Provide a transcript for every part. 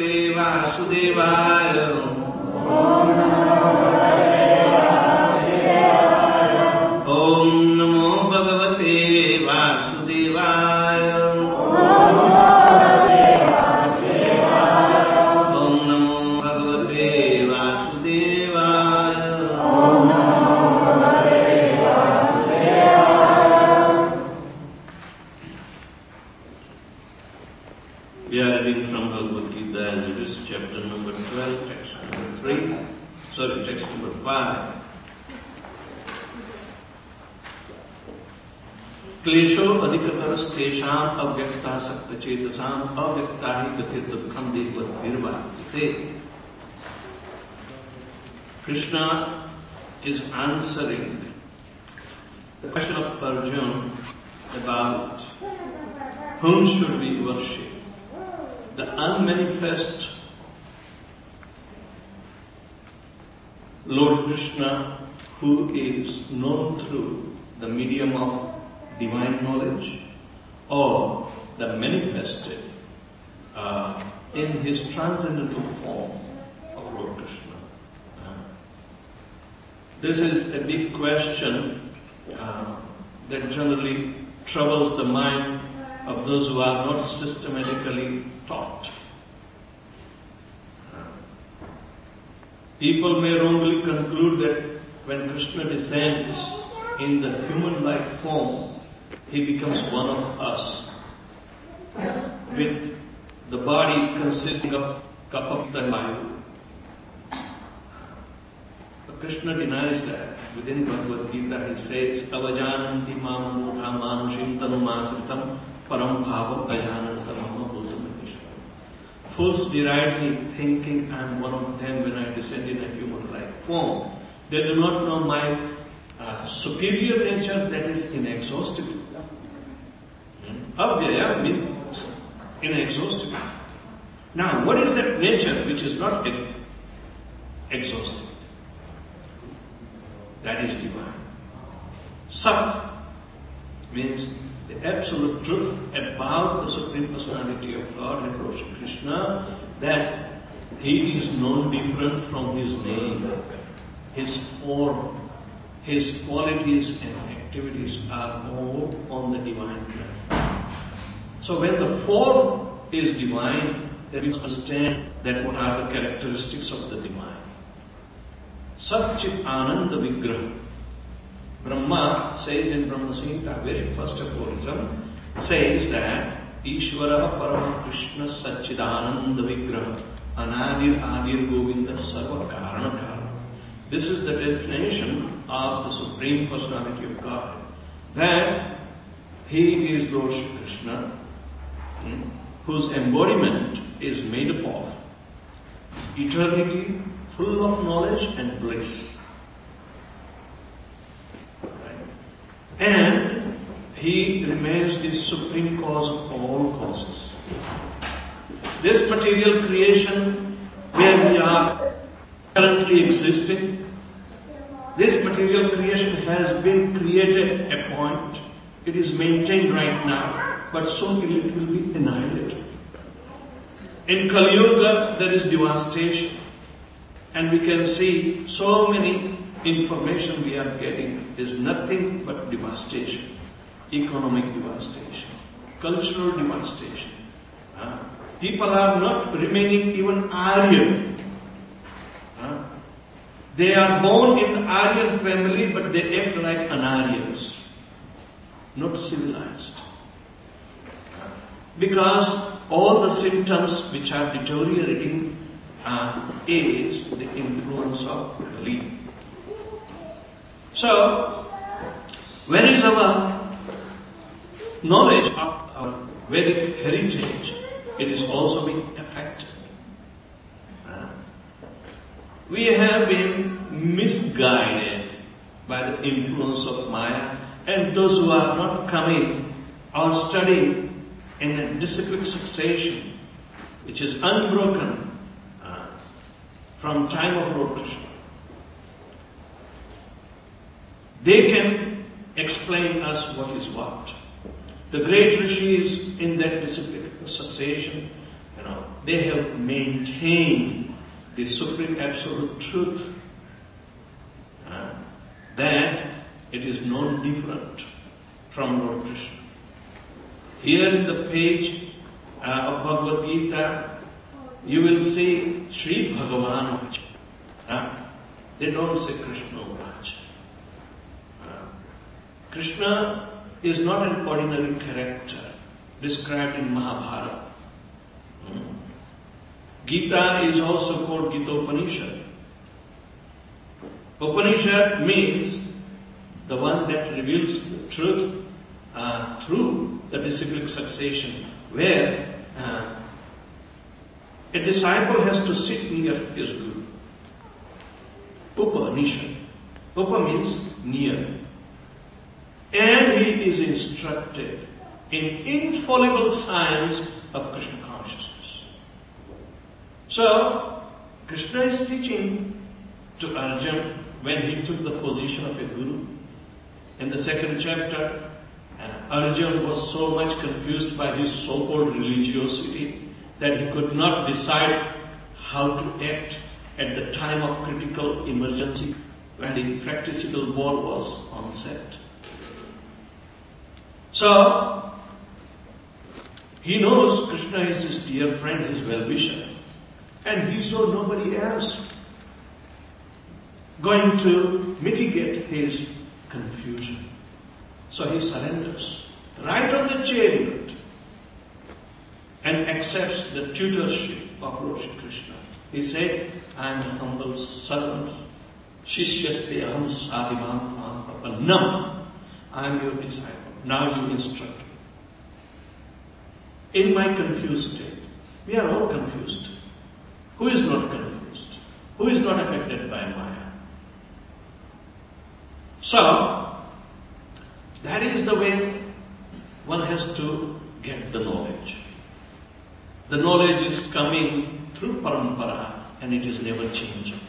वासुदेवाय ओम नमो भगवते वासुदेवाय ओम नमो भगवते वासुदेवाय We are reading from Bhagavad Gita as it is, chapter number 12, text number 3, text number 5. क्लेशो अधिकतरस्तेषाम् अव्यक्तासक्तचेतसाम् अव्यक्ता हि गतिर्दुःखम् देवद्भिर्वाप्यते. Krishna is answering the question of Arjuna about whom should we worship. The unmanifest Lord Krishna, who is known through the medium of divine knowledge, or the manifested in his transcendental form of Lord Krishna. This is a big question that generally troubles the mind of those who are not systematically taught. People may wrongly conclude that when Krishna descends in the human-like form, he becomes one of us, with the body consisting of kapha and vayu. But Krishna denies that. Within Bhagavad Gita he says, avajananti mam mudha manushim tanumasritam param bhavam ajananta mama bhutam. Fools deride me thinking I am one of them when I descend in a human-like form. They do not know my superior nature that is inexhaustible. Avyaya means inexhaustible. Now, what is that nature which is not exhaustible? That is divine. Sat means the absolute truth about the Supreme Personality of God and Lord Krishna, that He is no different from His name, His form, His qualities and activities are all on the divine plane. So when the form is divine, then we understand that what are the characteristics of the divine. Satchit Ananda Vigraha. Brahma says in Brahma Samhita, very first aphorism, says that Ishvara Parama Krishna Satchidananda Vigraha Anadir Adir Govinda Sarva Karana Karana. This is the definition of the Supreme Personality of God. That He is Lord Krishna, whose embodiment is made up of eternity, full of knowledge and bliss. And He remains the supreme cause of all causes. This material creation where we are currently existing, this material creation has been created at a point. It is maintained right now, but soon it will be annihilated. In Kali Yuga there is devastation, and we can see so many information we are getting is nothing but devastation. Economic devastation, cultural devastation. People are not remaining even Aryan. They are born in Aryan family, but they act like Anaryans, not civilized. Because all the symptoms which are deteriorating is the influence of Kali. So, when is our knowledge of our Vedic heritage, it is also being affected. We have been misguided by the influence of Maya, and those who are not coming or studying in a disciplic succession, which is unbroken from time of Lord Krishna, they can explain us what is what. The great rishis in that disciplic succession, they have maintained the supreme absolute truth, that it is no different from Lord Krishna. Here in the page of Bhagavad Gita, you will see Sri Bhagavan Vacha. They don't say Krishna Vacha. Krishna is not an ordinary character described in Mahabharata. Gita is also called Gita-Upanishad. Upanishad means the one that reveals the truth through the disciplic succession, where a disciple has to sit near his guru. Upanishad. Upa means near. And he is instructed in infallible science of Krishna consciousness. So, Krishna is teaching to Arjuna when he took the position of a guru. In the second chapter, Arjuna was so much confused by his so-called religiosity that he could not decide how to act at the time of critical emergency when the practicable war was on set. So, he knows Krishna is his dear friend, his well-wisher, and he saw nobody else going to mitigate his confusion. So he surrenders right on the chariot and accepts the tutorship of Lord Shri Krishna. He said, I am a humble servant. Shishyaste aham sadhivam apannam. I am your disciple. Now you instruct me. In my confused state, we are all confused. Who is not confused? Who is not affected by Maya? So, that is the way one has to get the knowledge. The knowledge is coming through parampara and it is never changing.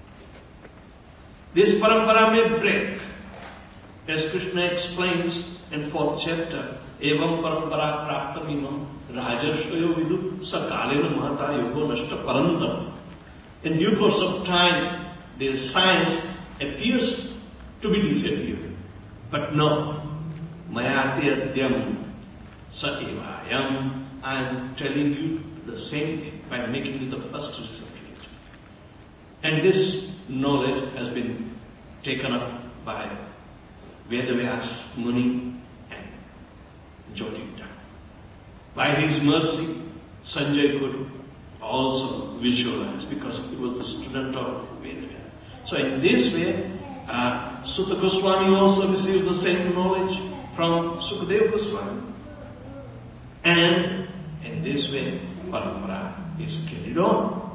This parampara may break, as Krishna explains in 4th chapter. Evam parampara praptamimam rajarshvayo vidu sakalena mahata yogo nashta parantam. In due course of time, the science appears to be disappearing. But no, mayati adyam sa evayam. I am telling you the same thing by making it the first recipient. And this knowledge has been taken up by Vedavyas Muni and Jyotirtha. By his mercy, Sanjay could also visualize because he was the student of Vedavyas. So in this way, Sutta Goswami also receives the same knowledge from Sukadeva Goswami. And in this way, parampara is carried on.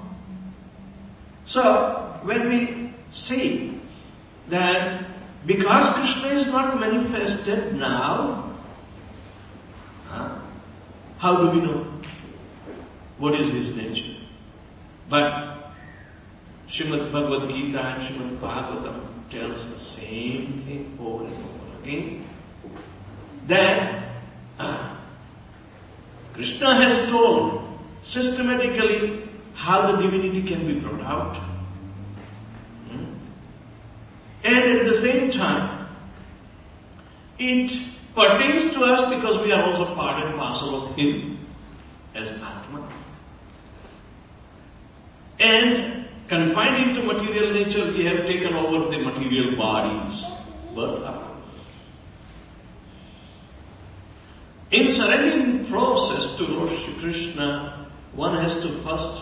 So, when we see that because Krishna is not manifested now, how do we know what is his nature? But Srimad Bhagavad Gita and Srimad Bhagavatam tells the same thing over and over again. That Krishna has told systematically how the divinity can be brought out. And at the same time, it pertains to us because we are also part and parcel of him as Atma. And confined into material nature, we have taken over the material bodies, birth up. In surrendering process to Lord Shri Krishna, one has to first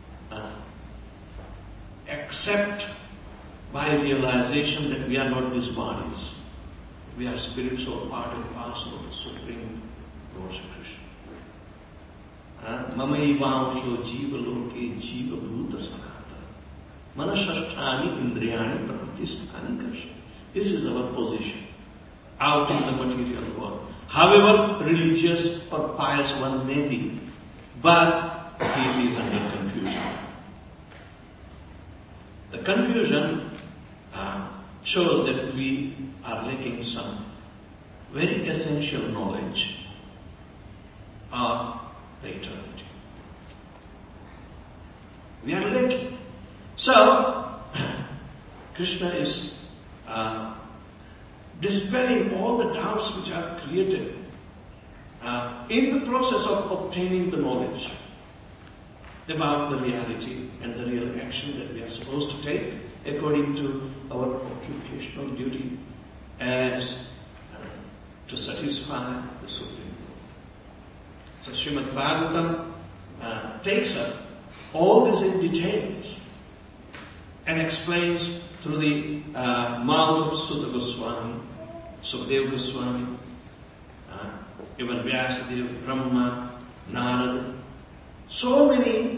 accept by realization that we are not these bodies. We are spirits or part and parcel of the Supreme Lord Shri Krishna. Mamaivaamsho jiva loke jiva bhuta sanata. Manashasthani indriyani pratisthani krishna. This is our position out in the material world. However religious or pious one may be, but he is under confusion. The confusion shows that we are lacking some very essential knowledge of the eternity. We are lacking. So, Krishna is dispelling all the doubts which are created in the process of obtaining the knowledge about the reality and the real action that we are supposed to take according to our occupational duty as to satisfy the Supreme Lord. So Srimad Bhagavatam takes up all this in details and explains through the mouth of Sutta Goswami, Sukadeva Goswami, even Vyasadeva, Brahma, Narada, so many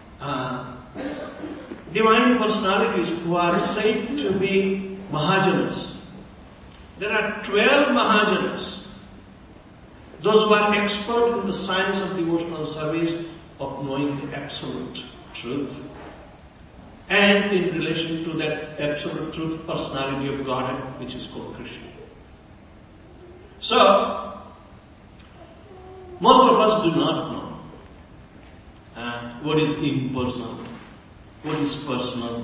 divine personalities who are said to be Mahajanas. There are 12 Mahajanas, those who are expert in the science of devotional service, of knowing the absolute truth. And in relation to that absolute truth, personality of Godhead, which is called Krishna. So, most of us do not know what is impersonal, what is personal.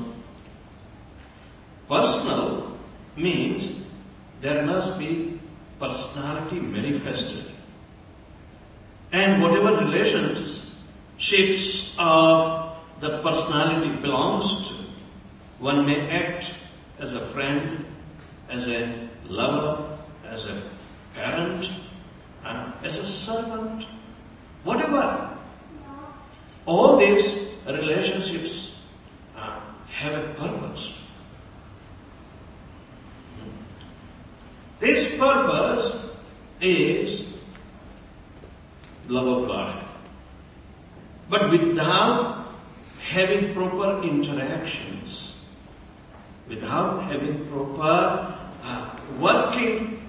Personal means there must be personality manifested. And whatever relationships of the personality belongs to, one may act as a friend, as a lover, as a parent, as a servant, whatever. All these relationships have a purpose. This purpose is love of God. But without having proper interactions, without having proper working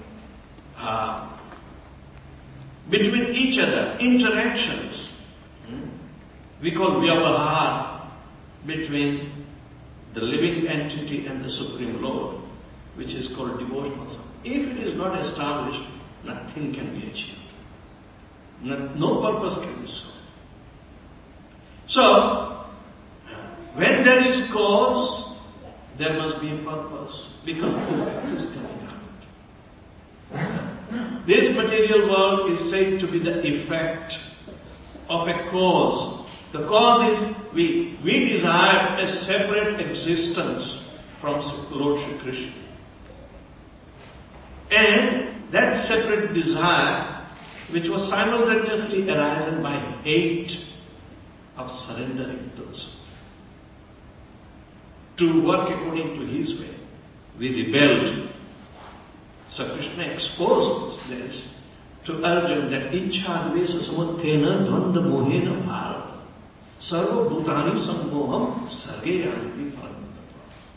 between each other, interactions, we call vyavahar, between the living entity and the Supreme Lord, which is called devotional service. If it is not established, nothing can be achieved. No purpose can be served. So, when there is cause, there must be a purpose, because the effect is coming out. This material world is said to be the effect of a cause. The cause is we desire a separate existence from Lord Shri Krishna. And that separate desire, which was simultaneously arisen by hate of surrendering to the Supreme, to work according to His way, we rebelled. So Krishna exposed this to Arjuna that Ichha Dvesa Samuthena Dvanda Mohena Bharata Sarva Bhutani Sammoham Sargeyanti Paramita.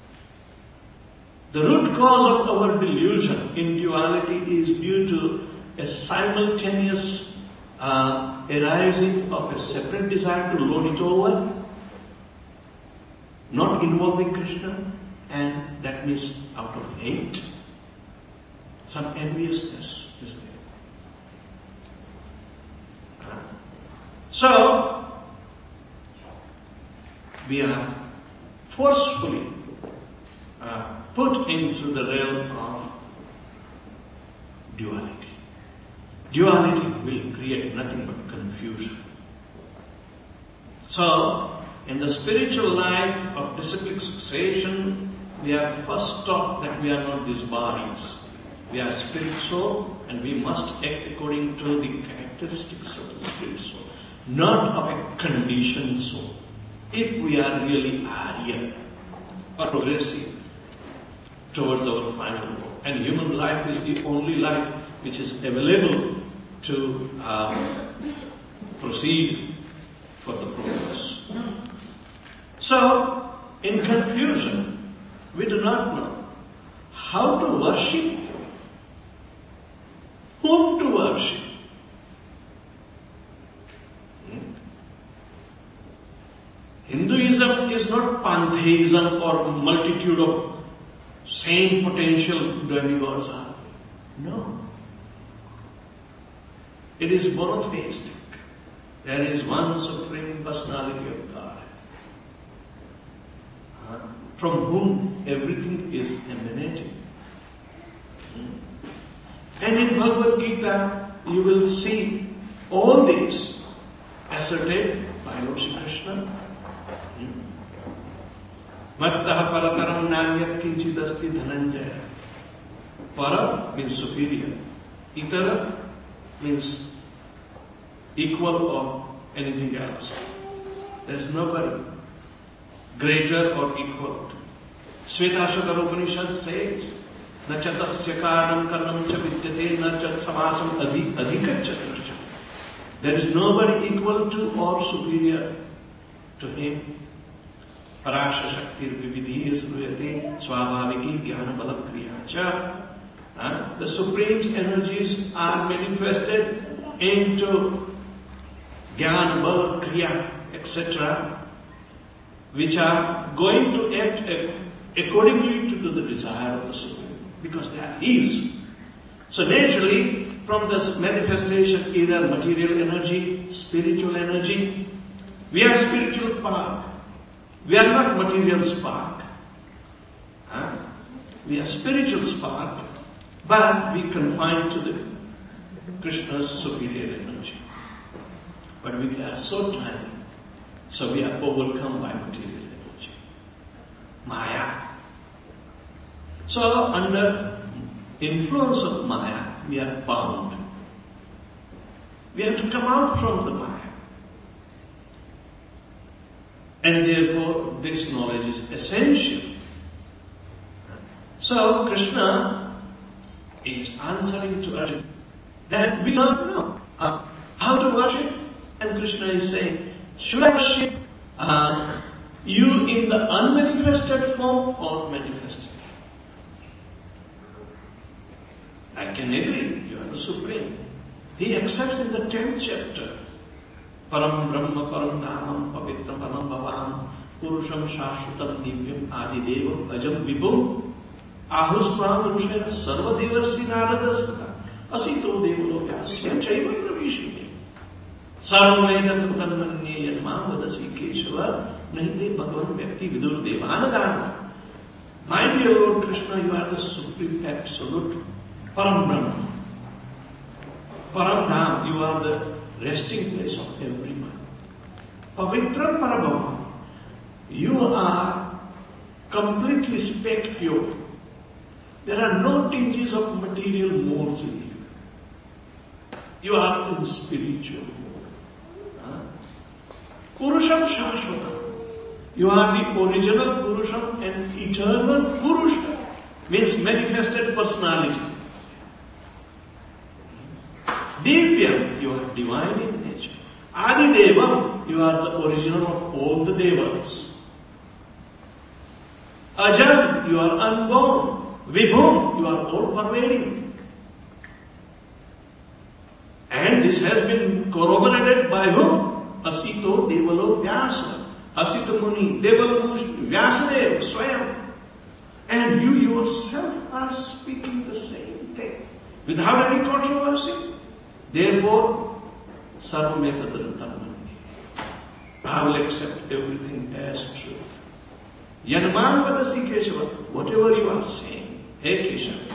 The root cause of our delusion in duality is due to a simultaneous arising of a separate desire to lord it over, not involving Krishna, and that means out of hate. Some enviousness is there. So, we are forcefully put into the realm of duality. Duality will create nothing but confusion. So, in the spiritual life of disciplic succession, we are first taught that we are not these bodies. We are spirit soul, and we must act according to the characteristics of the spirit soul, not of a conditioned soul. If we are really Arya or progressive towards our final goal. And human life is the only life which is available to proceed for the progress. So, in conclusion, we do not know how to worship, whom to worship. Hinduism is not pantheism or multitude of same potential demigods are. No. It is monotheistic. There is one supreme personality of God. from whom everything is emanating. And in Bhagavad Gita, you will see all these asserted by Lord Shri Krishna. Mattah parataram nanyat kinchid asti dhananjaya. Para means superior. Itara means equal or anything else. There is nobody greater or equal. Svetasvatara Upanishad says, na cha tasya karanam karnam cha vidyate, na cha samasam adhikacha drashya. There is nobody equal to or superior to him. Parasha Shaktir Vividhiya Suruyate Swabhaviki Jnana Bala Kriya Cha. The Supreme's energies are manifested into Jnana Bala Kriya, etc., which are going to act accordingly to the desire of the Supreme, because they are His. So naturally, from this manifestation, either material energy, spiritual energy, we are spiritual part. We are not material spark. We are spiritual spark, but we confine to the Krishna's superior energy. But we are so tiny, so we are overcome by material energy. Maya. So under influence of Maya, we are bound. We have to come out from the Maya. And therefore, this knowledge is essential. So, Krishna is answering to Arjuna that we don't know how to worship. And Krishna is saying, should I worship you in the unmanifested form or manifested? I can agree, you are the Supreme. He accepts in the 10th chapter, Param Brahma Param Dhamam Pavitra Param Bhavam Purusham Shashvatam Divyam Adidevam Ajam Vibhum Ahusvam Rushena Sarva Devarsi Naradasvata Asito Devalo Vyasya Chaiva Pravishime Sarvameda Tatanmanye Yanma Vadasi Keshava Nahite Bhagavan Vyakti Vidur Devanadana. My dear Lord Krishna, you are the Supreme Absolute Param Brahma. Param Dham, you are the resting place of every man. Pavitra Parabhava, you are completely spec pure. There are no tinges of material modes in you. You are in spiritual mode. Purusham Shashvatam, you are the original Purusham and eternal Purusha, means manifested personality. Divyam, you are divine in nature. Adidevam, you are the original of all the devas. Ajam, you are unborn. Vibhum, you are all-pervading. And this has been corroborated by whom? Asito Devalo Vyasa. Asito Muni, Devalo Vyasadeva, Swayam. And you yourself are speaking the same thing without any controversy. Therefore, Sarvameta I will accept everything as truth. Yanman Vadasi Keshava, whatever you are saying, hey Keshava.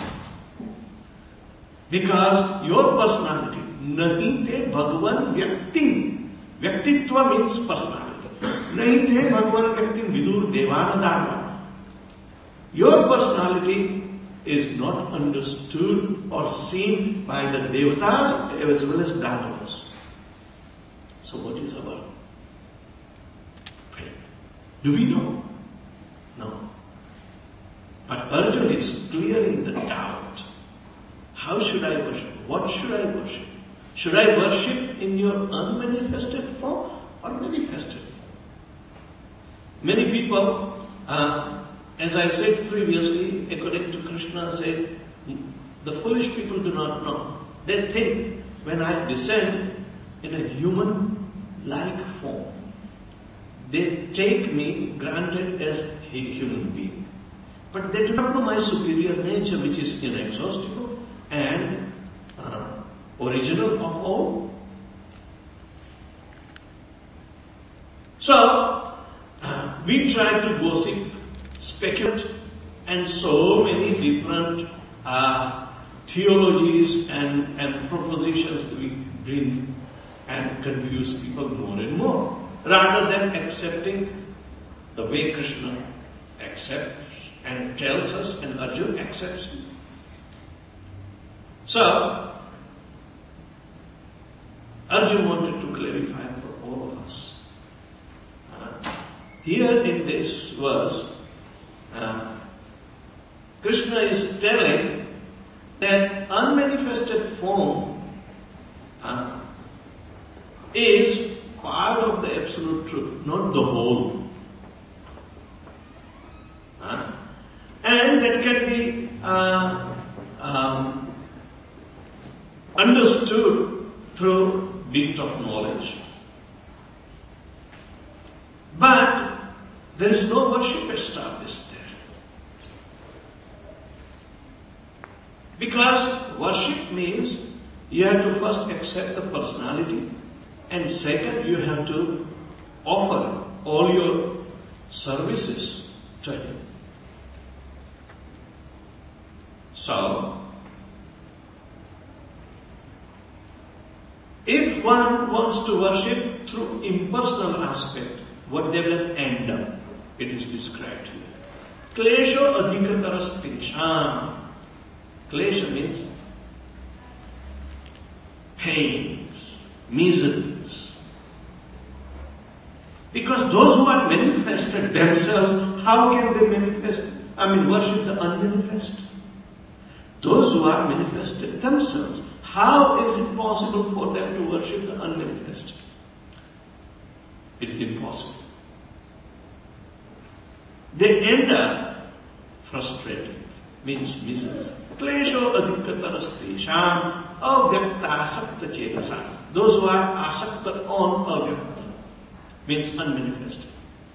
Because your personality, nahi te Bhagavan Vyaktim. Vyaktitva means personality. Nahi te Bhagavan Vyaktim Vidur Devana Dharma. Your personality is not understood or seen by the devatas as well as Danavas. So what is our prayer? Do we know? No. But Arjuna is clearing the doubt. How should I worship? What should I worship? Should I worship in your unmanifested form or manifested form? Many people, as I said previously, according to Krishna said, the foolish people do not know. They think when I descend in a human-like form, they take me granted as a human being. But they do not know my superior nature, which is inexhaustible and original of all. So, we try to gossip speculate, and so many different theologies and propositions we bring and confuse people more and more, rather than accepting the way Krishna accepts and tells us, and Arjuna accepts it. So, Arjuna wanted to clarify for all of us. Here in this verse, Krishna is telling that unmanifested form is part of the absolute truth, not the whole. And that can be understood through bit of knowledge. But there is no worship established there. Because worship means you have to first accept the personality, and second you have to offer all your services to him. So, if one wants to worship through impersonal aspect, what they will end up, it is described here. Klesho adhikatarastesham. Klesha means pains, miseries. Because those who are manifested themselves, how can they manifest? Worship the unmanifest. Those who are manifested themselves, how is it possible for them to worship the unmanifest? It is impossible. They end up frustrated, means miseries. Klesho adhikatarastesham avyakta asakta chetasa. Those who are asakta on avyakta, means unmanifested.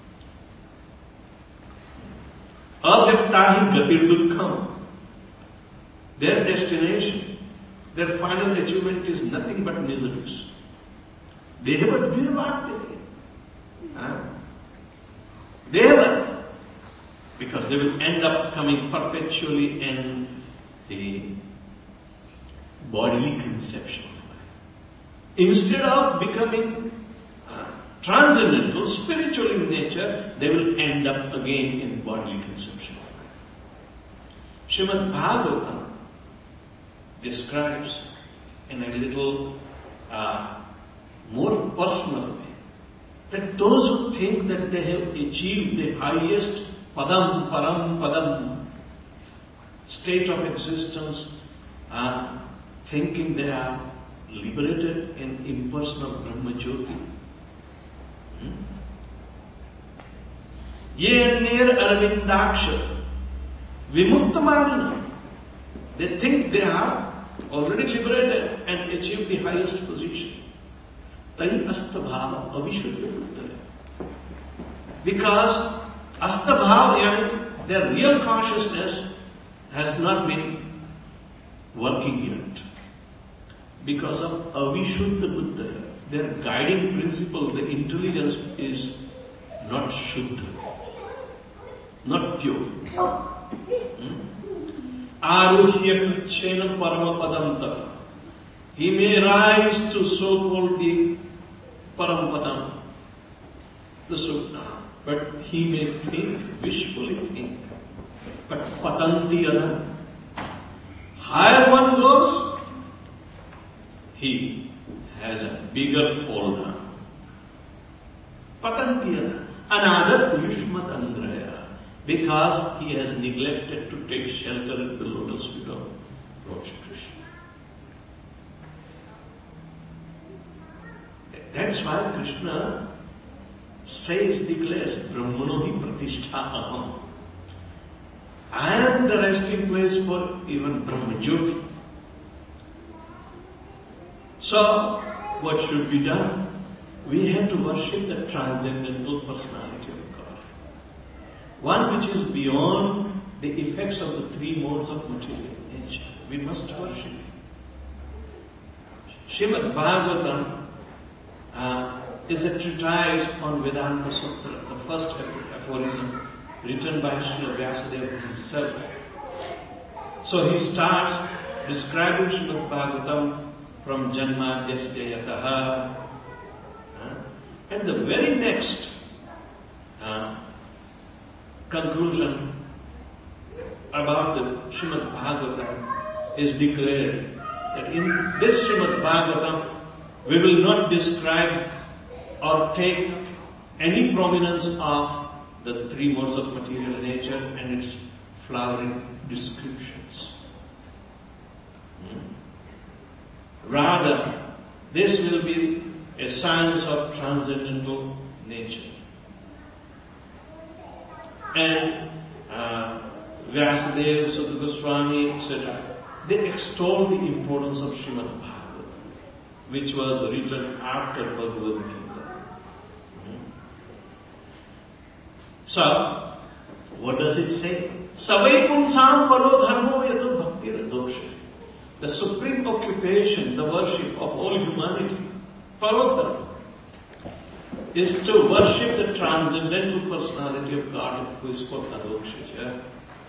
Avyakta hi gatir dukkham. Their destination, their final achievement is nothing but miseries. Dehavat virvate. Dehavat. Because they will end up coming perpetually in the bodily conception. Instead of becoming transcendental, spiritual in nature, they will end up again in bodily conception. Srimad Bhagavatam describes in a little more personal way that those who think that they have achieved the highest padam, param, padam state of existence, thinking they are liberated in impersonal Brahma Jyoti. Ye nir arvindaksha vimuktamanina. They think they are already liberated and achieved the highest position. Tai astabhava avishuddha. Because astabhava, their real consciousness has not been working yet. Because of avishuddha buddha, their guiding principle, the intelligence is not shuddha, not pure. Aruhya krichena paramapadam tata. He may rise to so-called the paramapadam, the sukha, but he may think, wishfully think. But patanti yada, higher one goes, he has a bigger fall down. Patanti yada, another yushmat andraya. Because he has neglected to take shelter in the lotus feet of Lord Krishna. That's why Krishna declares, Brahmano hi pratishtha aham. I am the resting place for even Brahma Jyoti. So, what should be done? We have to worship the transcendental personality of God. One which is beyond the effects of the three modes of material nature. We must worship. Srimad Bhagavatam is a treatise on Vedanta Sutra, the first aphorism written by Srila Vyasadeva himself. So he starts describing Srimad Bhagavatam from Janmadhyasya Yataha. And the very next conclusion about the Srimad Bhagavatam is declared that in this Srimad Bhagavatam we will not describe or take any prominence of the three modes of material nature and its flowering descriptions. Rather, this will be a science of transcendental nature. And Vyasadeva, Sutta Goswami, etc., they extol the importance of Srimad Bhagavatam, which was written after Bhagavad Gita. So, what does it say? Savai punsam paro dharmo yato bhakti radoshe. The supreme occupation, the worship of all humanity, paro dharma, is to worship the transcendental personality of God who is called Adoksha.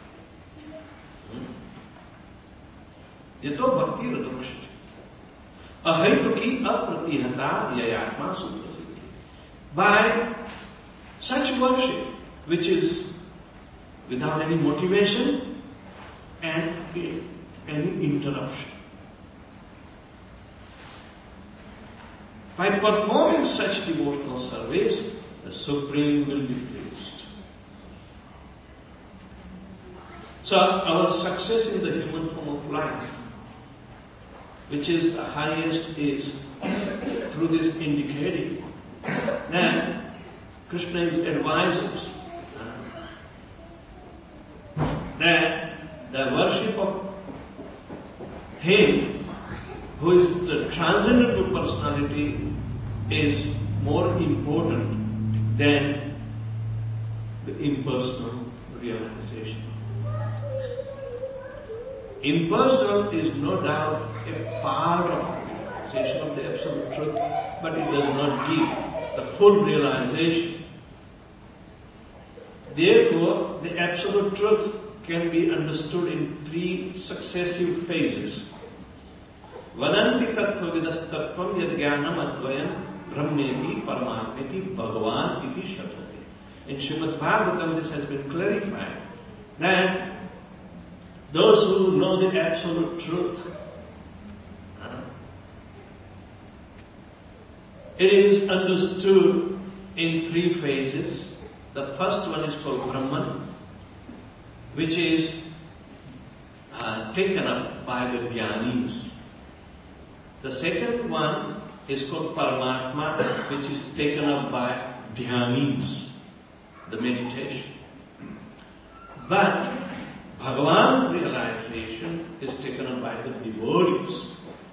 Yato bhakti radoshe. Ahaituki apratihata yayatma suprasiddhi. By such worship, which is without any motivation and any interruption. By performing such devotional service, the Supreme will be pleased. So our success in the human form of life, which is the highest, is through this indicating that Krishna is advising that the worship of Him, who is the transcendental personality, is more important than the impersonal realization. Impersonal is no doubt a part of the realization of the absolute truth, but it does not give the full realization. Therefore, the absolute truth can be understood in three successive phases. Vadanti tattva vidastattvam yad jnanam advayam brahmeti paramatmeti bhagavan iti shabdati. In Srimad Bhagavatam this has been clarified that those who know the absolute truth, it is understood in three phases. The first one is called Brahman, which is taken up by the Dhyanis. The second one is called Paramatma, which is taken up by Dhyanis, the meditation. But Bhagavan realization is taken up by the devotees.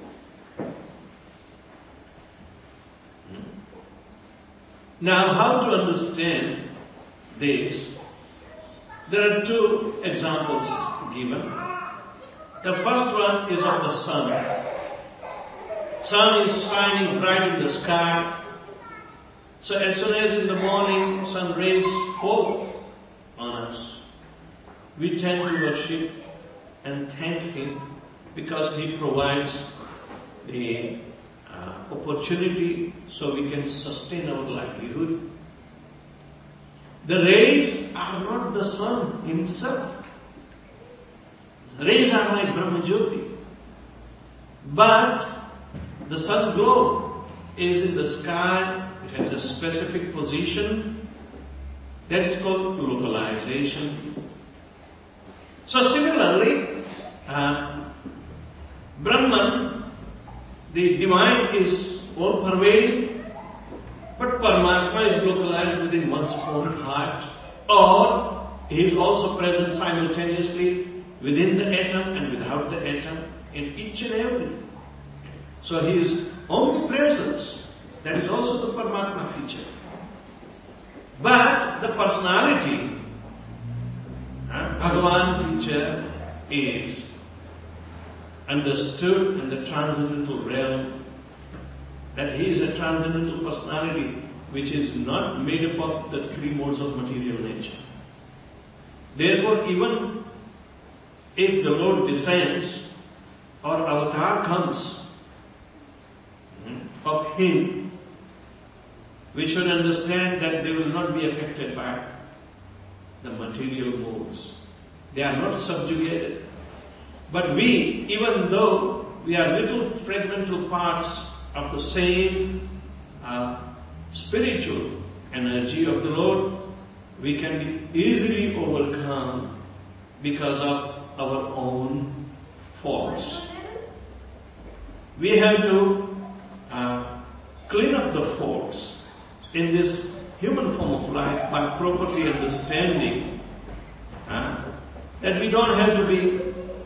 Now, how to understand this? There are two examples given. The first one is of the sun. Sun is shining bright in the sky. So as soon as in the morning sun rays fall on us, we tend to worship and thank Him because He provides the opportunity so we can sustain our livelihood. The rays are not the sun himself. The rays are like Brahma Jyoti. But the sun globe is in the sky. It has a specific position. That is called localization. So similarly, Brahman, the divine, is all-pervading. But Paramatma is localized within one's own heart, or He is also present simultaneously within the atom and without the atom, in each and every. So He is omnipresence. That is also the Paramatma feature. But the personality, Bhagavan feature, is understood in the transcendental realm, that He is a transcendental personality which is not made up of the three modes of material nature. Therefore, even if the Lord descends or avatar comes of Him, we should understand that they will not be affected by the material modes. They are not subjugated. But we, even though we are little fragmental parts of the same spiritual energy of the Lord, we can be easily overcome because of our own faults. We have to clean up the faults in this human form of life by properly understanding that we don't have to be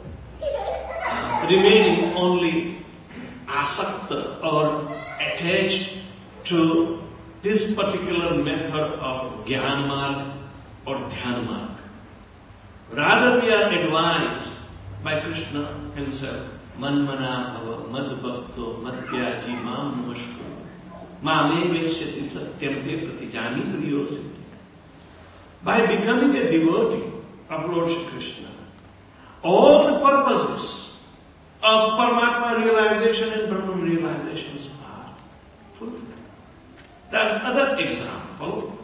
remaining only asakta or attached to this particular method of Jnana Marg or Dhyana Marg. Rather, we are advised by Krishna Himself, Manmana Bhava, Mad Bhakto, Madhyaji, Mam Namaskar, Mame Veshyasi Satyam Te Pratijani Priyosi. By becoming a devotee of Lord Shri Krishna, all the purposes of Paramatma realization and Brahman realizations are fulfilled. That other example,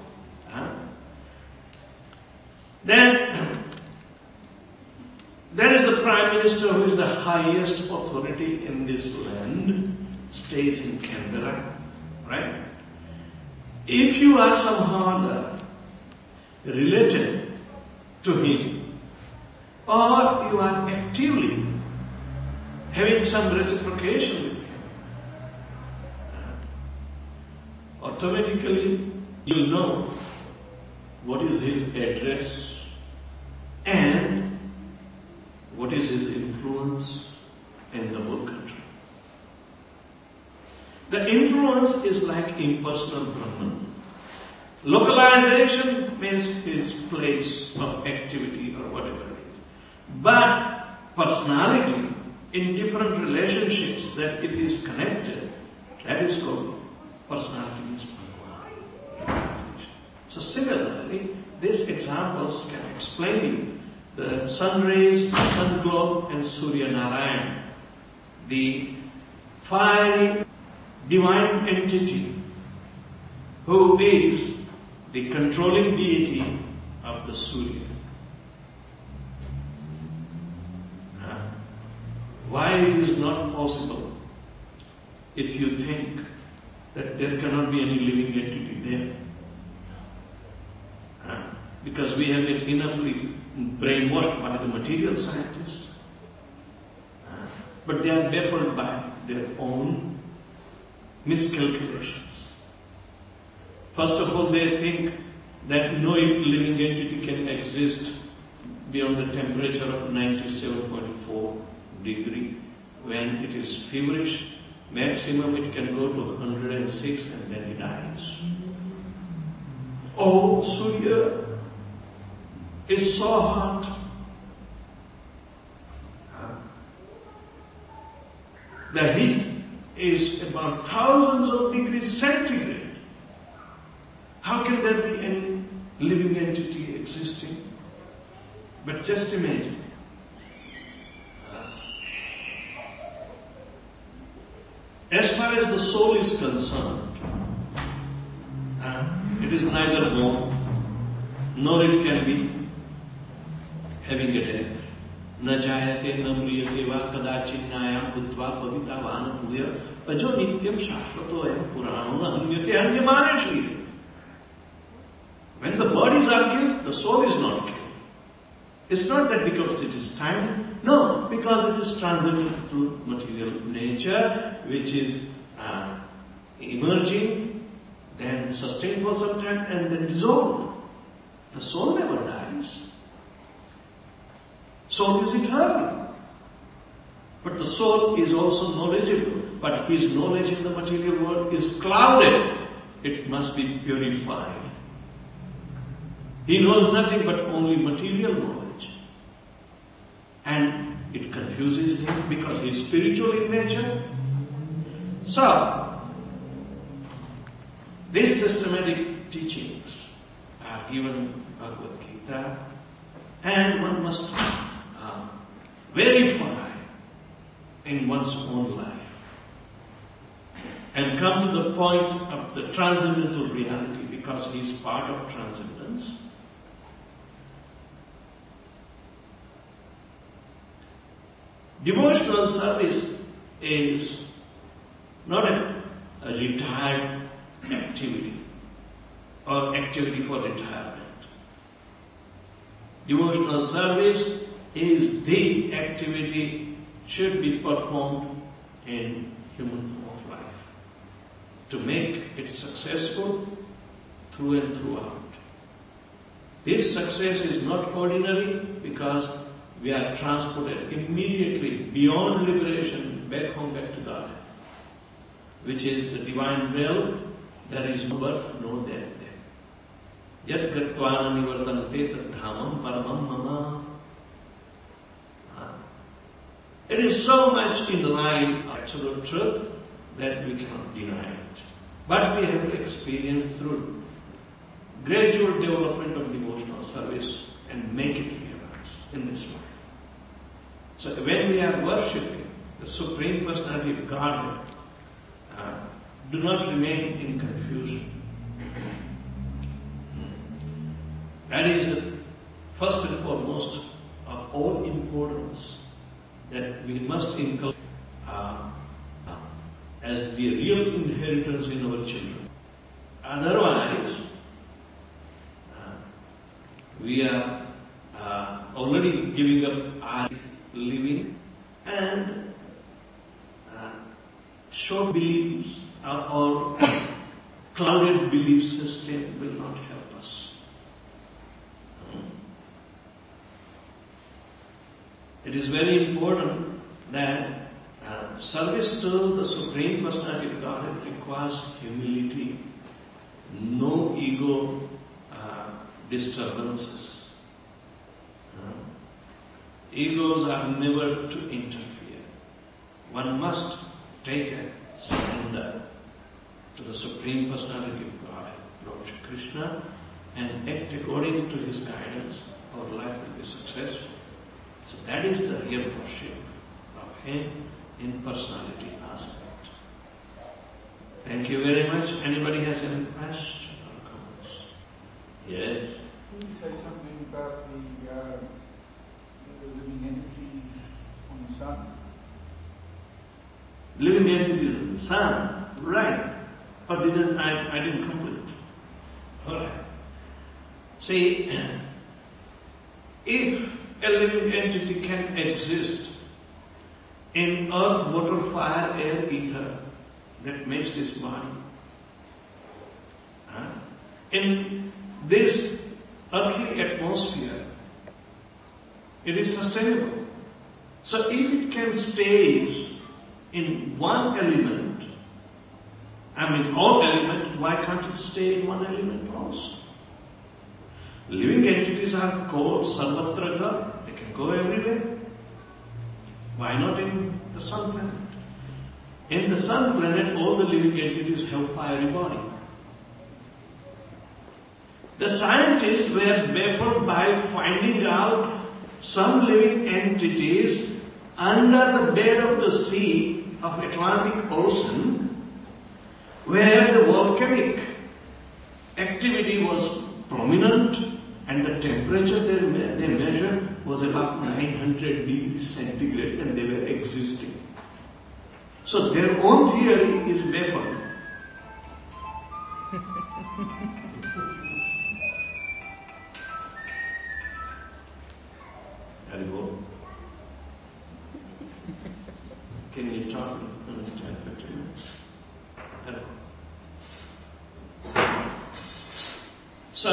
then there is the Prime Minister who is the highest authority in this land, stays in Canberra, right? If you are somehow related to him, or you are actively having some reciprocation with him, automatically you know what is his address and what is his influence in the whole country. The influence is like impersonal Brahman. Localization means his place of activity or whatever it is. But personality in different relationships that it is connected, that is called personality means Bhagavan. So similarly, these examples can explain you the sun rays, sun globe and Surya Narayan, the fiery divine entity who is the controlling deity of the Surya. Why it is not possible if you think that there cannot be any living entity there? Because we have been enoughly brainwashed by the material scientists. But they are baffled by their own miscalculations. First of all, they think that no living entity can exist beyond the temperature of 97.4 degree. When it is feverish, maximum it can go to 106 and then it dies. Oh, Surya is so hot. The heat is about thousands of degrees centigrade. How can there be any living entity existing? But just imagine. As far as the soul is concerned, it is neither born, nor it can be having a death. न जायते न म्रियते वा कदाचिन्नायां भूत्वा भवितावान भूय अजो नित्यं शाश्वतो अयं पुराणो न हन्यते हन्यमाने शरीरे. When the bodies are killed, the soul is not killed. It's not that because it is time, no, because it is transcendental to material nature, which is emerging, then sustained for some time, and then dissolved. The soul never dies. Soul is eternal. But the soul is also knowledgeable. But his knowledge in the material world is clouded. It must be purified. He knows nothing but only material knowledge. And it confuses him because he is spiritual in nature. So, these systematic teachings are given in Bhagavad Gita And one must verify in one's own life and come to the point of the transcendental reality, because he is part of transcendence. Devotional service is not a retired activity or activity for retirement. Devotional service is the activity should be performed in human form of life to make it successful through and throughout. This success is not ordinary, because we are transported immediately beyond liberation back home, back to God, which is the divine realm. There is no birth, no death there. Yat gatvana nivartante tadhamam paramam mama. It is so much in line with absolute truth that we cannot deny it. But we have to experience through gradual development of devotional service and make it realized in this life. So when we are worshipping the Supreme Personality of Godhead, do not remain in confusion. That is the first and foremost of all importance that we must inculcate as the real inheritance in our children. Otherwise, we are already giving up our living, and short beliefs or clouded belief system will not help us. It is very important that service to the Supreme Personality of Godhead requires humility, no ego disturbances. Egos are never to interfere. One must take a surrender to the Supreme Personality of God, Lord Krishna, and act according to His guidance. Our life will be successful. So that is the real worship of Him in personality aspect. Thank you very much. Anybody has any questions or comments? Yes? Can you say something about the living entities on the sun? Living entities on the sun, right? But I didn't complete. All right. See, if a living entity can exist in earth, water, fire, air, ether that makes this body, in this earthly atmosphere, it is sustainable. So if it can stay in one element, all elements, why can't it stay in one element also? Living entities are called sarvatra, they can go everywhere. Why not in the sun planet? In the sun planet, all the living entities have fiery body. The scientists were baffled by finding out some living entities under the bed of the sea of Atlantic Ocean, where the volcanic activity was prominent and the temperature they measured was about 900 degrees centigrade, and they were existing. So their own theory is baffled. Can you talk and understand for 2 minutes? So,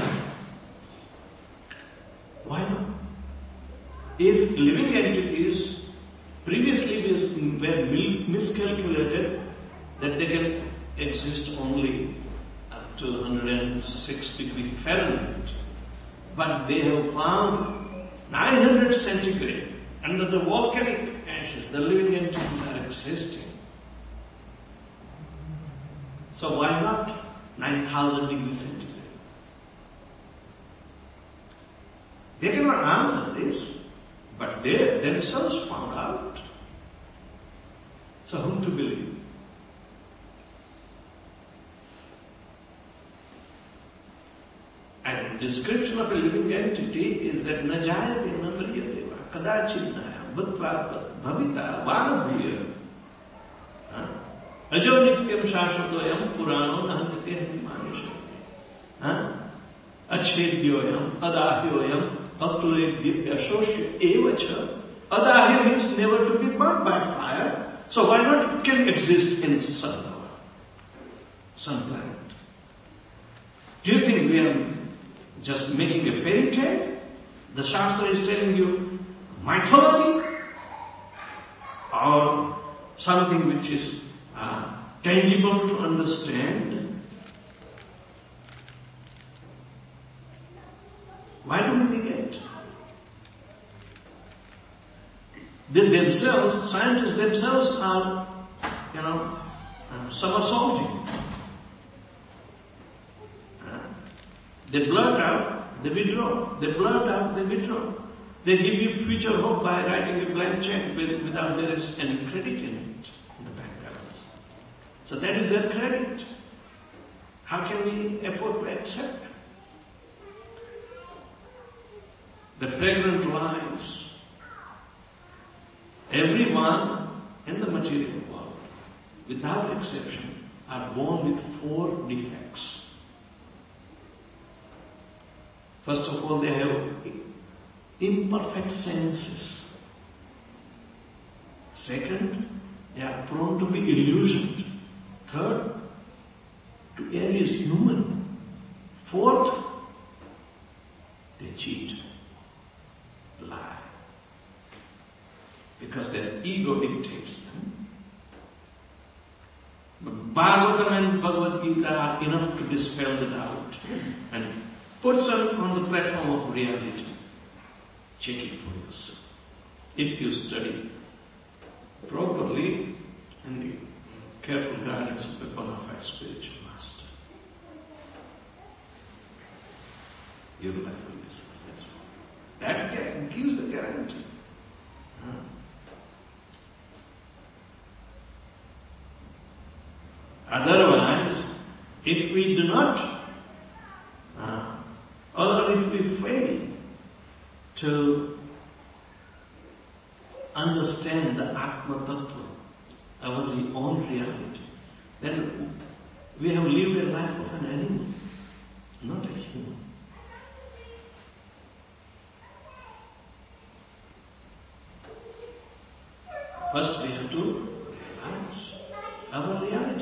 why not? If living entities previously were miscalculated that they can exist only up to 106 degrees Fahrenheit, but they have found 900 centigrade under the volcanic ashes, the living entities are existing. So why not 9,000 degrees centigrade? They cannot answer this, but they themselves found out. So whom to believe? And description of a living entity is that na jayate na mriyate va kadachinaya bhutva bhavita vanabhuya ajo nityam shashvatoyam purano nahante hantimanishate achedyoyam adahyoyam attuledya asosya evacha. Adahya means never to be burnt by fire. So why not it can exist in sun planet? Do you think we are just making a fairy tale? The Shastra is telling you mythology or something which is tangible to understand. Why don't we get? They themselves, scientists themselves are, somersaulting. They blurt out, they withdraw. They blurt out, they withdraw. They give you future hope by writing a blank check without there is any credit in it, in the bank balance. So that is their credit. How can we afford to accept? The fragrant lies. Everyone in the material world, without exception, are born with 4 defects. First of all, they have imperfect senses. Second, they are prone to be illusioned. Third, to err is human. Fourth, they cheat, lie. Because their ego dictates them. But Bhagavatam and Bhagavad Gita are enough to dispel the doubt and puts us on the platform of reality. Check it for yourself. If you study properly in the careful guidance of a bona fide spiritual master, your life will be successful. That gives the guarantee. Otherwise, if we do not, or if we fail to understand the Atma Tattva, our own reality, then we have lived a life of an animal, not a human. First we have to realize our reality.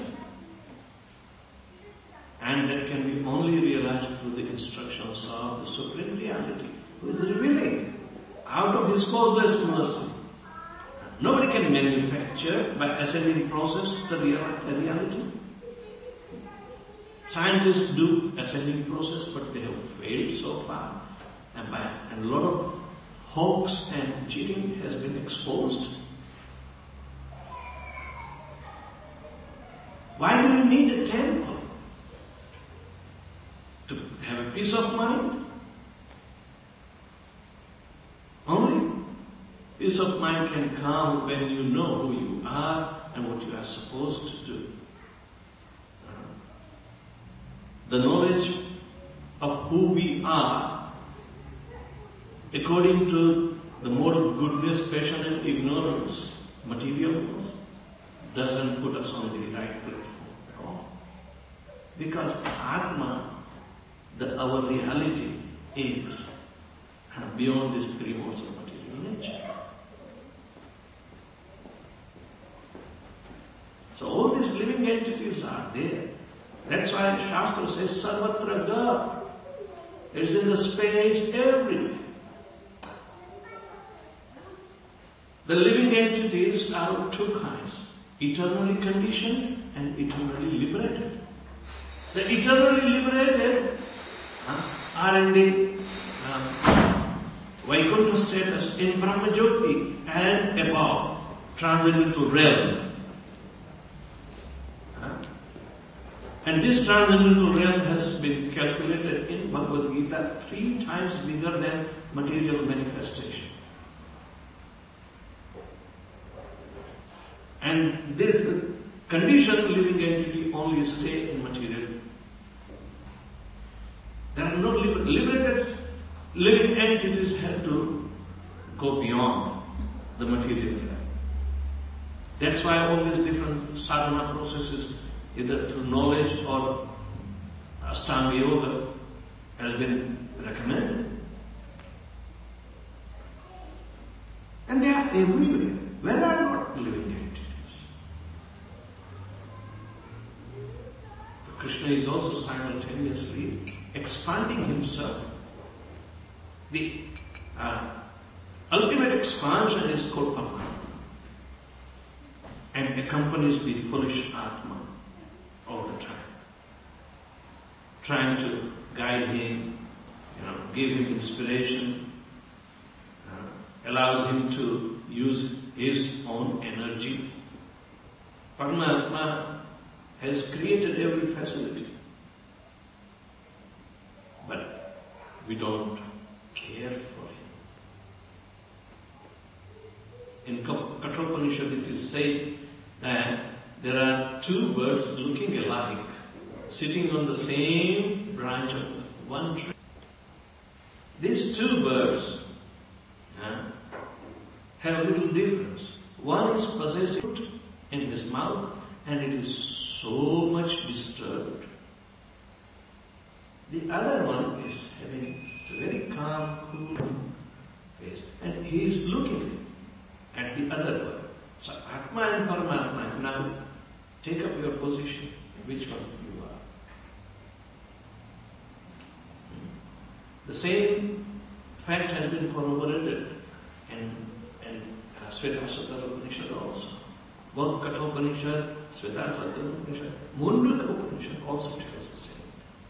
And that can be only realized through the instructions of the Supreme Reality, who is revealing out of His causeless mercy. Nobody can manufacture by ascending process the reality. Scientists do ascending process, but they have failed so far. And a lot of hoax and cheating has been exposed. Why do you need a temple? To have a peace of mind? Only peace of mind can come when you know who you are and what you are supposed to do. The knowledge of who we are, according to the mode of goodness, passion and ignorance, materialness, doesn't put us on the right platform at all. Because Atma, our reality, is beyond these 3 modes of material nature. So all these living entities are there. That's why Shastra says Sarvatra Ga. It's in the space everywhere. The living entities are of 2 kinds. Eternally conditioned and eternally liberated. The eternally liberated are in the Vaikuntha status, in Brahmajyoti and above, transcendental realm. And this transcendental realm has been calculated in Bhagavad Gita are 3 times bigger than material manifestation. And this conditioned living entity only stay in material. There are no liberated living entities have to go beyond the material life. That's why all these different sadhana processes, either through knowledge or Ashtanga Yoga, has been recommended. And they are everywhere. Where are not living entities? Krishna is also simultaneously expanding himself. The ultimate expansion is called Paramatma, and accompanies the foolish Atma all the time, trying to guide him, give him inspiration, allows him to use his own energy. Paramatma has created every facility, but we don't care for him. In Kathopanishad it is said that there are 2 birds looking alike, sitting on the same branch of one tree. These 2 birds have a little difference. One is possessing fruit in his mouth and it is so much disturbed. The other one is having a very calm, cool face, and he is looking at the other one. So Atma and Paramatma, now take up your position, which one you are. The same fact has been corroborated in Svetasatara Upanishad also. Both Kathopanishad, Svetasatara Upanishad, Mundaka Upanishad also tells the same.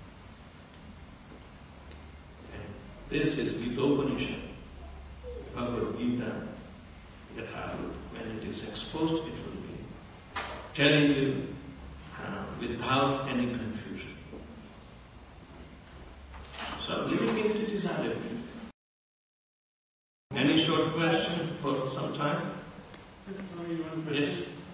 And this is Gita Upanishad, Bhagavad Gita. When it is exposed, it will be telling you without any confusion. So living entities are everywhere. Any short question for some time? Yes.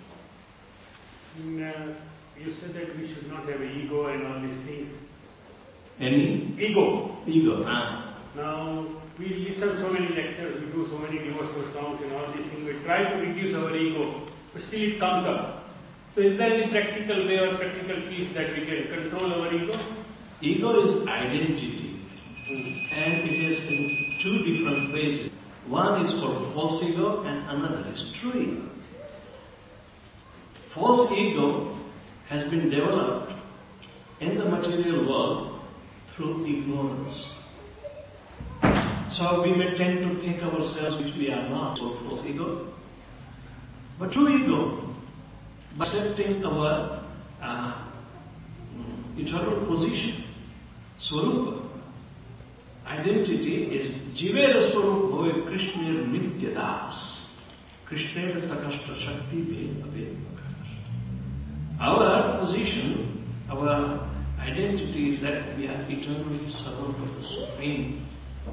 You said that we should not have ego and all these things. Any? Ego. Ego. Now, we listen so many lectures, we do so many devotional songs and all these things. We try to reduce our ego, but still it comes up. So is there any practical way or practical piece that we can control our ego? Ego is identity. And it is in 2 different phases. One is called false ego and another is true ego. False ego has been developed in the material world through ignorance. So we may tend to think ourselves which we are not, so false ego. But true ego, by accepting our eternal position, Swarupa, identity is Jivera Swarup Bhove Krishnir Nityadas. Krishnir Takashta Shakti Bhe. Our position, our identity is that we are eternally servant of the Supreme.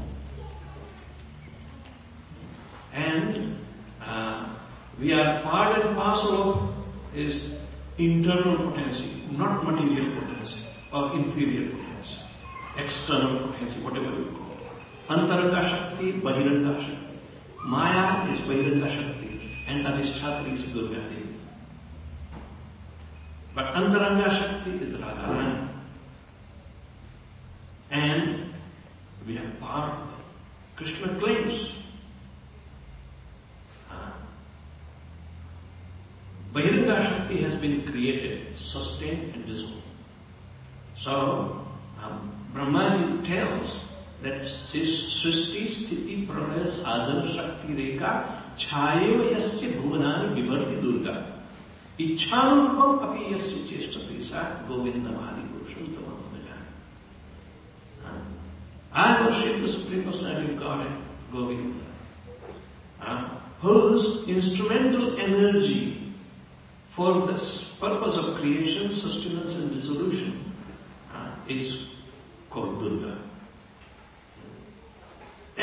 And we are part and parcel of his internal potency, not material potency or inferior potency, external potency, whatever you call it. Antaranga Shakti, Bahiranga Shakti. Maya is Bahiranga Shakti and Adhishthatri is Durga Devi. But Antaranga Shakti is Radharani. And we are part of it. Krishna claims Bahiranga Shakti has been created, sustained and dissolved. So, Brahmaji tells that Srishti Sthiti Pralaya Sadhana Shakti Rekha Chayeva Yasya Bhuvanani Vivarti Durga Ichhanurupam Api Yasya Cheshtati Sa Govinda Mahadi Purushottamam Bhajami. I worship the Supreme Personality of God, Govinda, whose instrumental energy for the purpose of creation, sustenance and dissolution is called Durga.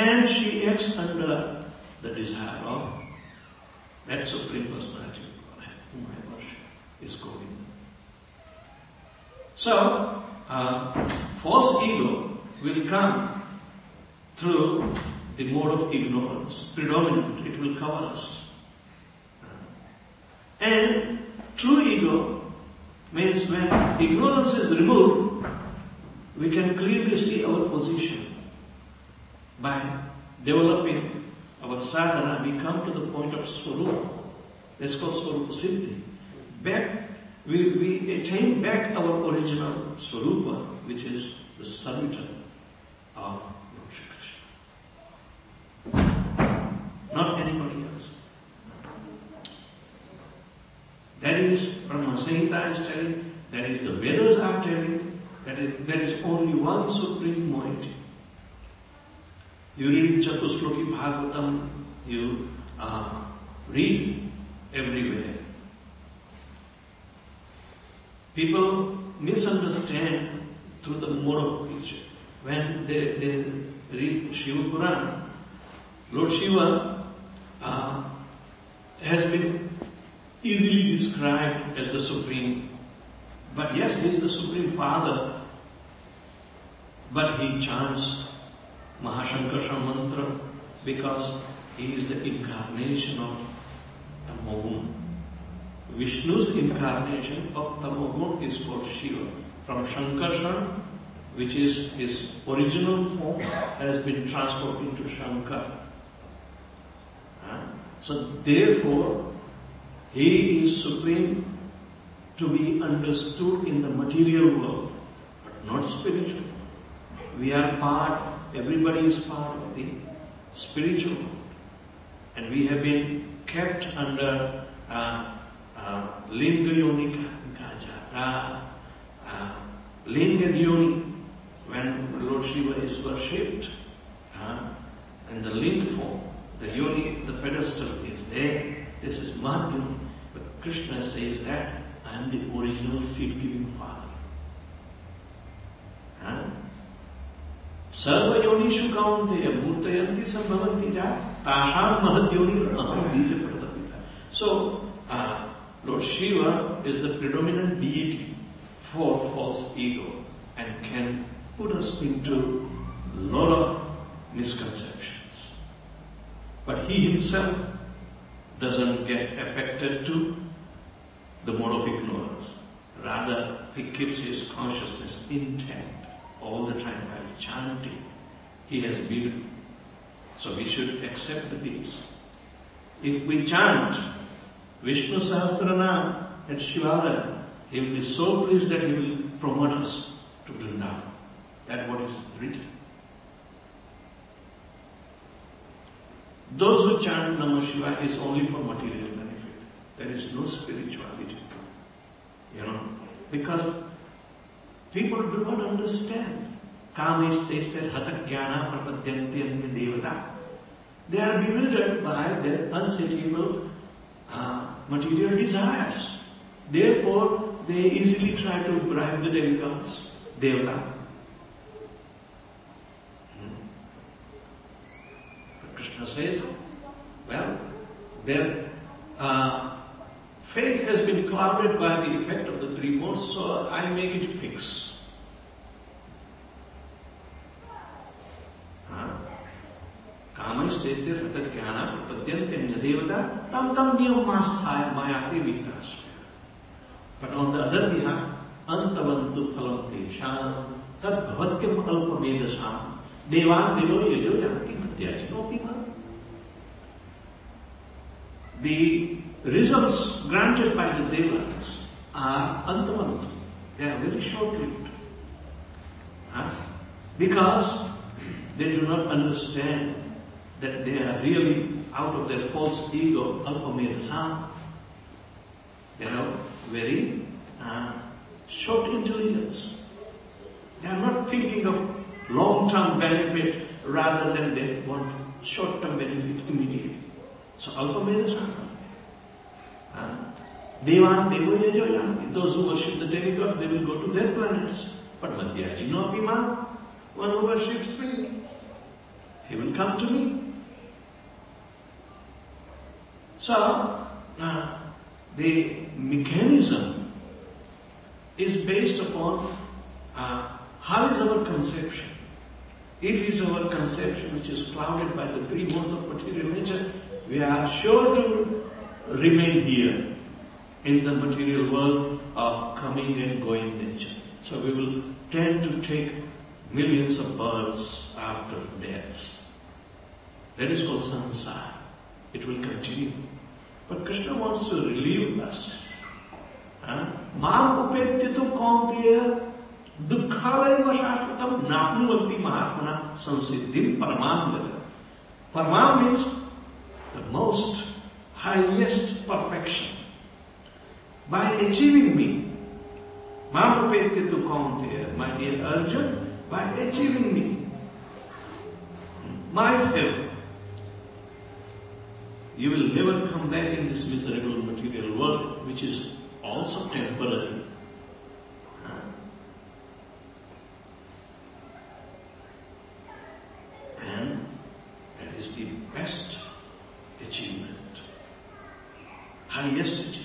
and she acts under the desire of that Supreme Personality of God whom I worship is Govinda. So, false ego will come through the mode of ignorance, predominant, it will cover us. And true ego means when ignorance is removed, we can clearly see our position. By developing our sadhana, we come to the point of Swarupa. That's called Swarupa Siddhi. Back, we attain back our original Swarupa, which is the servitor of Lord Shri Krishna. Not anybody else. That is Brahma Samhita is telling, that is the Vedas are telling, that is only one supreme moiety. You read Chatusloki Bhagavatam, you read everywhere. People misunderstand through the mode of preaching. When they read Shiva Purana, Lord Shiva has been easily described as the Supreme. But yes, he is the Supreme Father. But he chants Mahashankarsha mantra because he is the incarnation of Tamogun. Vishnu's incarnation of Tamogun is called Shiva. From Shankarshan, which is his original form, has been transformed into Shankar. So therefore, he is supreme to be understood in the material world, but not spiritual. We are part, everybody is part of the spiritual world. And we have been kept under Linga Yoni Kajata, Linga Yoni, when Lord Shiva is worshipped, and the Linga form, the Yoni, the pedestal is there. This is Madhyam. But Krishna says that I am the original seed-giving Father. Sarva yonishu kaunteya murtayanti sambhavanti ja tasham mahadyoni aham bija pratapita. So, Lord Shiva is the predominant deity for false ego and can put us into a lot of misconceptions. But he himself doesn't get affected to the mode of ignorance. Rather, he keeps his consciousness intact all the time while chanting. He has been. So we should accept the peace. If we chant Vishnu Sahasranam at Shivalaya, he will be so pleased that he will promote us to Vrindavan. That's what is written. Those who chant Namah Shivaya is only for material benefit. There is no spirituality. Because people do not understand. Kama is tasted hatakyana prapadyanti anya devata. They are bewildered by their unsatiable material desires. Therefore, they easily try to bribe the demigods, devata. Krishna says, well, their faith has been clouded by the effect of the three modes, so I make it fix. Kama sthestir hatat jnana prapadyante devata tam niyam masthaya mayati vitasya. But on the other hand, antavantu phalam tesham tad bhavatyam alpamedasam devan devo yajo yanti madhyachinopi. The results granted by the devas are antavantu. They are very short-lived. Because they do not understand that they are really out of their false ego, alpamedasam. They have very short intelligence. They are not thinking of long-term benefit rather than they want short-term benefit immediately. So alpamedasam. Devan devo yajo yanti. Those who worship the demigods, they will go to their planets. But madhyajino abhima, one who worships me, he will come to me. So, the mechanism is based upon how is our conception. If it is our conception which is clouded by the three modes of material nature, we are sure to remain here in the material world of coming and going nature. So we will tend to take millions of births after deaths. That is called samsara. It will continue. But Krishna wants to relieve us. Mam upetyato kaunteya dukkhalayva shashvatam napnuvanti mahatmana samsiddhim paramam. Paramam means the most highest perfection. By achieving me, Mam upetyato kaunteya, my dear Arjuna, by achieving me, my favor, you will never come back in this miserable material world, which is also temporary. And that is the best achievement, highest achievement.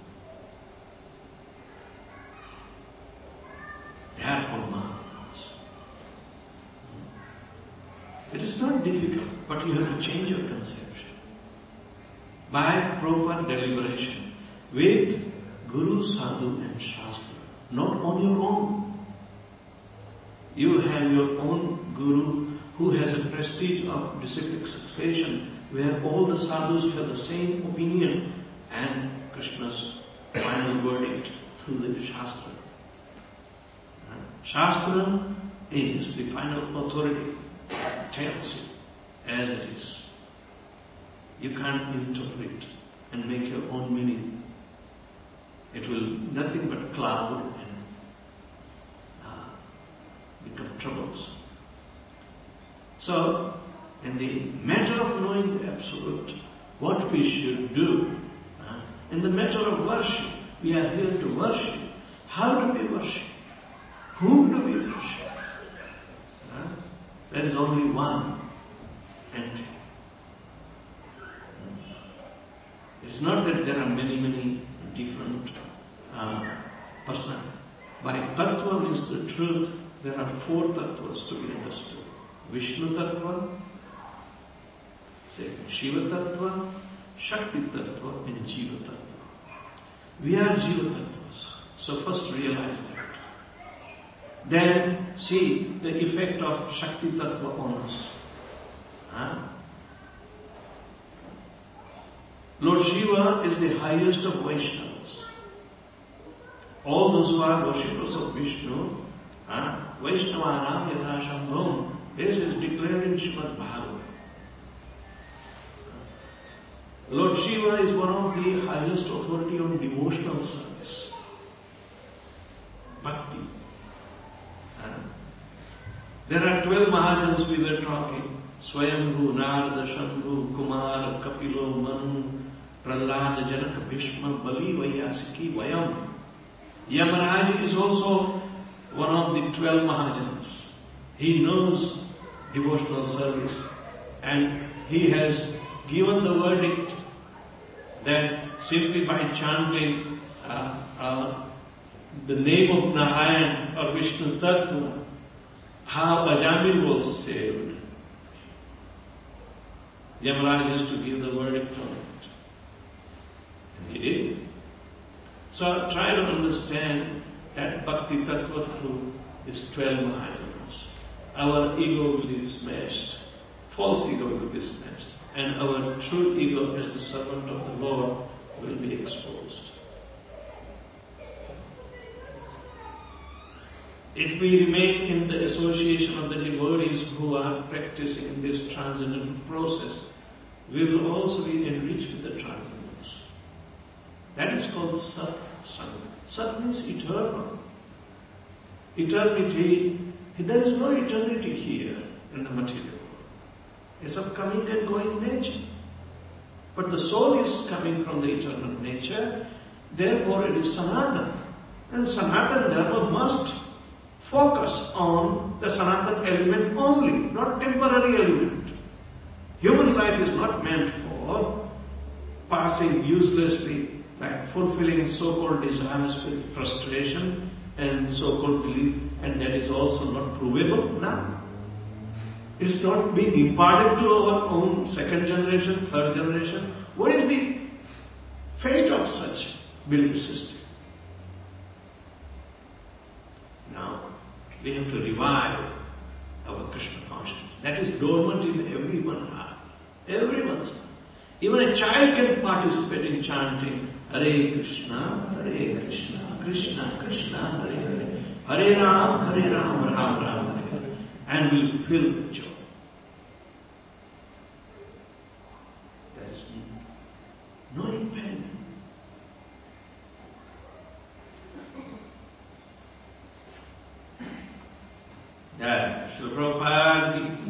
Therefore, Mahaprabhus. It is not difficult, but you have to change your conception. By proper deliberation with Guru, Sadhu and Shastra, not on your own. You have your own Guru who has a prestige of disciplic succession where all the sadhus have the same opinion and Krishna's final verdict through the Shastra. Shastra is the final authority, tells it as it is. You can't interpret and make your own meaning. It will nothing but cloud and become troubles. So, in the matter of knowing the Absolute, what we should do, in the matter of worship, we are here to worship. How do we worship? Whom do we worship? There is only one entity. It's not that there are many different personalities. By tattva means the truth, there are four tattvas to be understood. Vishnu tattva, Shiva tattva, Shakti tattva and Jiva tattva. We are Jiva tattvas. So first realize that. Then see the effect of Shakti tattva on us. Lord Shiva is the highest of Vaishnavas. All those who are worshippers of Vishnu, Vaishnavanam yatha shambham, this is declared in Srimad Bhagavatam. Lord Shiva is one of the highest authority on devotional service. Bhakti. There are 12 Mahajans we were talking. Swayambhu, Narada, Shambhu, Kumar, Kapilo, Manu, Prahlada, Janaka, Bhishma, Bali, Vayasiki, Vayam. Yamaraj is also one of the 12 Mahajans. He knows devotional service and he has given the verdict that simply by chanting the name of Narayan or Vishnu Tattva, how Ajamil was saved. Yamaraj has to give the verdict on it. And he did. So try to understand that Bhakti Tattva through these 12 Mahajans. Our ego will be smashed. False ego will be smashed. And our true ego as the servant of the Lord will be exposed. If we remain in the association of the devotees who are practicing this transcendental process, we will also be enriched with the transcendence. That is called Sat Sangha. Sat means eternal. Eternity, there is no eternity here in the material world. It's of coming and going nature. But the soul is coming from the eternal nature, therefore it is Sanatana. And Sanatana Dharma must focus on the Sanatana element only, not temporary element. Human life is not meant for passing uselessly, like fulfilling so-called desires with frustration and so-called belief, and that is also not provable now. It's not being imparted to our own second generation, third generation. What is the fate of such belief system? Now, we have to revive our Krishna consciousness. That is dormant in everyone's heart. Everyone's heart. Even a child can participate in chanting Hare Krishna, Krishna Krishna, Hare Hare, Hare Ram, Ram Ram, Hare Hare, and will feel the joy. There is no impediment. Srila Prabhupada